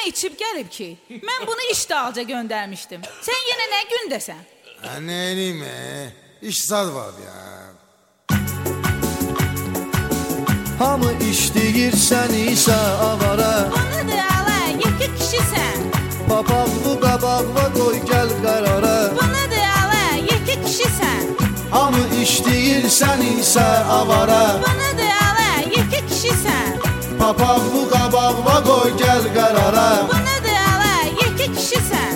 içib gəlib ki, mən bunu iş dalca göndərmişdim. Sən yenə nə gündəsən? Ne eləyim, iş zad var ya. Hamı işləyirsən isə avara. Onu da ala, yekə kişisən. Papaqlı qabaqla qoy gəl qərara. Bunu da ala, yekə kişisən. Hamı işləyirsən isə avara. Bunu da ala, yekə kişisən. Papaqlı qabaqla qoy gəl qərara. Bunu da ala, yekə kişisən.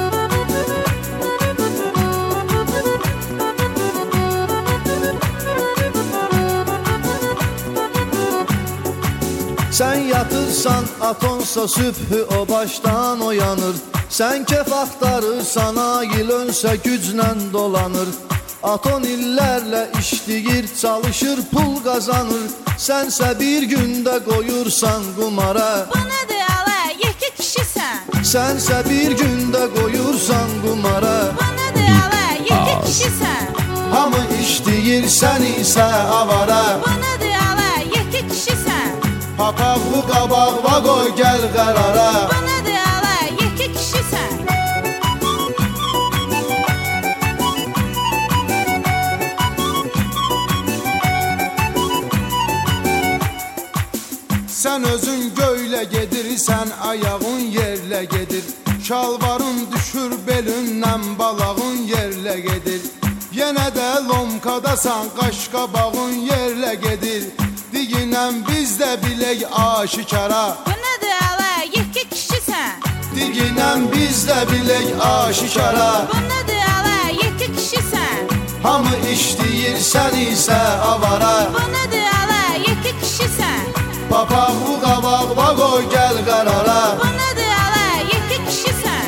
Sən yatırsan atonsa sübhü o başdan oyanır. Sən kef axtarırsan ayıl önsə güclə dolanır. Aton illərlə işləyir, çalışır, pul qazanır. Sənsə bir gündə qoyursan qumara. Bunu da ala, yekə kişisən. Sənsə bir gündə qoyursan qumara. Bunu da ala, yekə kişisən. Hamı işləyirsən isə avara. Bunu da ala, yekə kişisən. Papaqlı qabaqla qoy gəl qərara. Bunu da ala, yekə kişisən. Sən özün göylə gedirsən, ayağın yerlə gedir. Şalvarın düşür belindən, balağın yerlə gedir. Yenə də lomkadasan, qaşqabağın yerlə gedir. Diginən biz də bilək aşikara. Bunu da ala, yekə kişisən. Diginən biz də bilək aşikara. Bunu da ala, yekə kişisən. Hamı işləyirsən isə avara. Bunu da ala, yekə kişisən. Papaqlı qabaqla qoy gəl qərara. Bunu da ala, yekə kişisən.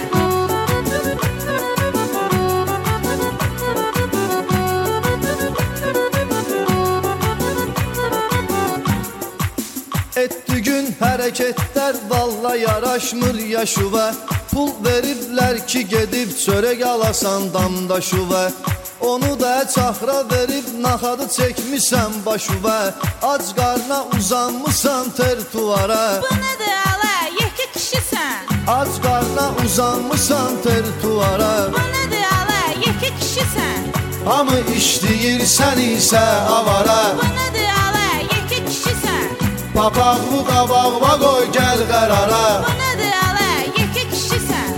Etdi gün hərəkətlər valla yaraşmır yaşıva. Pul veriblər ki gedib çörək alasan damda şüvə. Onu da çaxra verib naxadı çəkmisən başıva. Ac qarna uzanmısan ter tuvara. Bunu da ala, yekə kişisən. Ac qarna uzanmısan ter tuvara. Bunu da ala, yekə kişisən. Hamı işləyirsən isə avara. Bunu da ala, yekə kişisən. Papaqlı qabaqla qoy gəl qərara. Bunu da ala, yekə kişisən.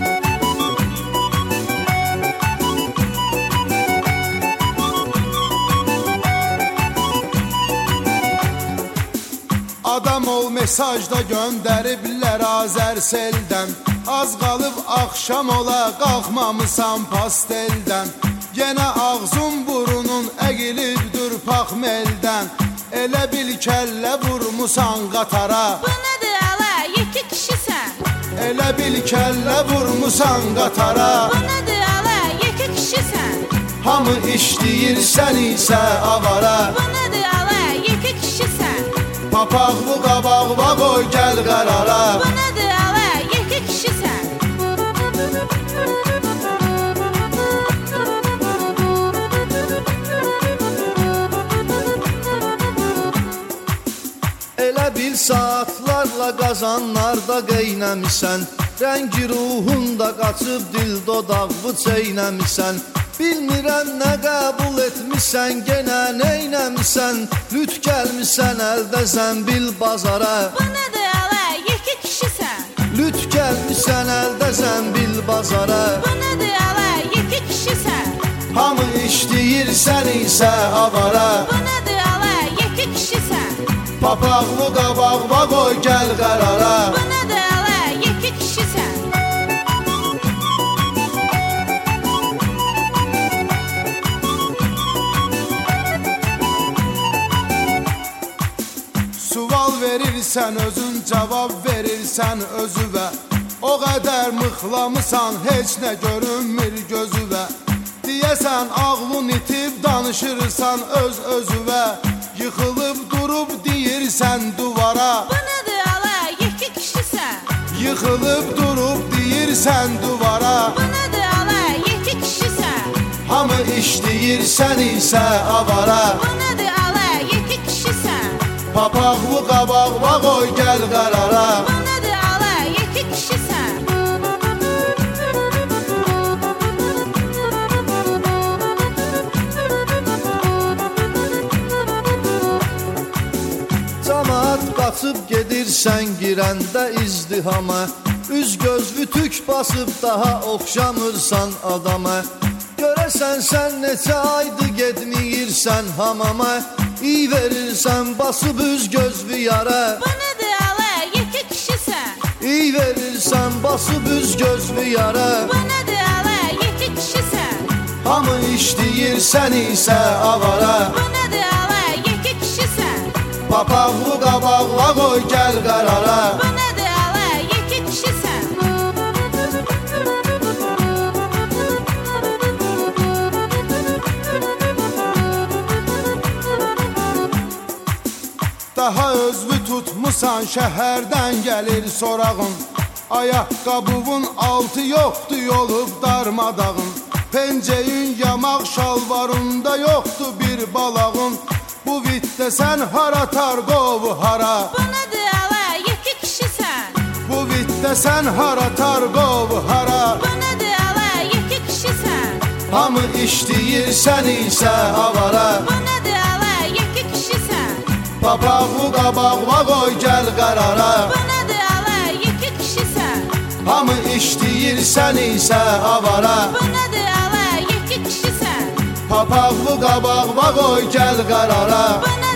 Adam ol mesajda göndəriblər Azərseldən. Az qalıb axşam ola, qalxmamısan pasteldən. Yenə ağzın burunun əqilibdir paxmeldən. Elə bil kəllə vurmusan qatara. Bunu da ala, yekə kişisən. Elə bil kəllə vurmusan qatara. Bunu da ala, yekə kişisən. Hamı işləyirsən isə avara. Bunu da ala, yekə kişisən. Papaqlı qabaqla qoy gəl qərara. Bunu da ala, yekə kişisən. Elə bil saatlarla qazanlarda qeynəmisən. Rəngi ruhunda qaçıb dil dodaqlı çeynəmisən. Bilmirəm nə qəbul etmisən, genə neynəmisən. Lüt gəlmisən əldə zəmbil bazara. Bunu da ala, yekə kişisən. Lüt gəlmisən əldə zəmbil bazara. Bunu da ala, yekə kişisən. Hamı işləyirsən isə avara. Bunu da ala, yekə kişisən. Papaqlı qabaqla qoy gəl qərara. Bunu da ala, yekə kişisən. Sual verirsən özün, cavab verirsən özüvə. O qədər mıxlamısan, heç nə görünmür gözüvə. Deyəsən ağlın itib danışırsan öz özüvə. Yıxılıb durub deyirsən duvara. Bunu da ala, yekə kişisən. Yıxılıb durub deyirsən duvara. Bunu da ala, yekə kişisən. Hamı işləyirsən isə avara. Bunu da ala, yekə kişisən. Papaqlı qabaqla qoy gəl qərara. Bunu da ala, yekə kişisən. açıb gedirsən girəndə izdihama Üz göz vütük basıb daha oxşamırsan adama Görəsən sən neçə aydı getməyirsən hamama İy verirsən basıb üz göz viyara Bu nədir ələ, yekə kişisən? İy verirsən basıb üz göz viyara Bu nədir ələ, yekə kişisən? Hamı işləyir sən isə avara Bu nədir ələ, yekə kişisən? Papaqlı qabaqla qoy gəl qərara Bu nədir ələ, yekə kişisən? Daha özlü tutmusan şəhərdən gəlir sorağın Ayaqqabının altı yoxdur yolub darmadağın Penceyin yamaq şalvarında yoxdur bir balağın Bu vitdə sən hara tarqovu hara Bu nədir ələ, yekə kişisən? Bu vitdə sən hara tarqovu hara Bu nədir ələ, yekə kişisən? Hamı işləyir sən isə avara Bu nədir ələ, yekə kişisən? Papaqlı qabaqla qoy gəl qərara Bu nədir ələ, yekə kişisən? Hamı işləyir sən isə avara Bu nədir ələ, yekə kişisən? Papaqlı qabaqla qoy gəl qərara Bu nədir